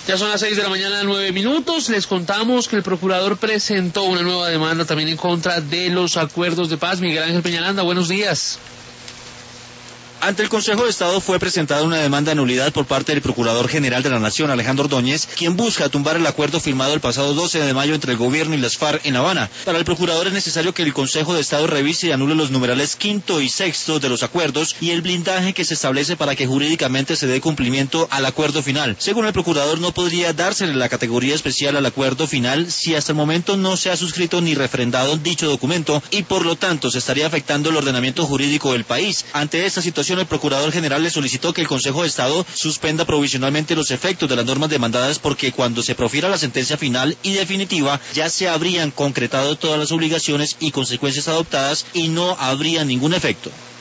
Ya son las 6 de la mañana, 9 minutos. Les contamos que el procurador presentó una nueva demanda también en contra de los acuerdos de paz. Miguel Ángel Peñalanda, buenos días. Ante el Consejo de Estado fue presentada una demanda de nulidad por parte del Procurador General de la Nación, Alejandro Ordóñez, quien busca tumbar el acuerdo firmado el pasado 12 de mayo entre el gobierno y las FARC en Habana. Para el Procurador es necesario que el Consejo de Estado revise y anule los numerales quinto y sexto de los acuerdos y el blindaje que se establece para que jurídicamente se dé cumplimiento al acuerdo final. Según el Procurador, no podría dársele la categoría especial al acuerdo final si hasta el momento no se ha suscrito ni refrendado dicho documento y por lo tanto se estaría afectando el ordenamiento jurídico del país. Ante esta situación, el Procurador General le solicitó que el Consejo de Estado suspenda provisionalmente los efectos de las normas demandadas porque cuando se profiera la sentencia final y definitiva ya se habrían concretado todas las obligaciones y consecuencias adoptadas y no habría ningún efecto.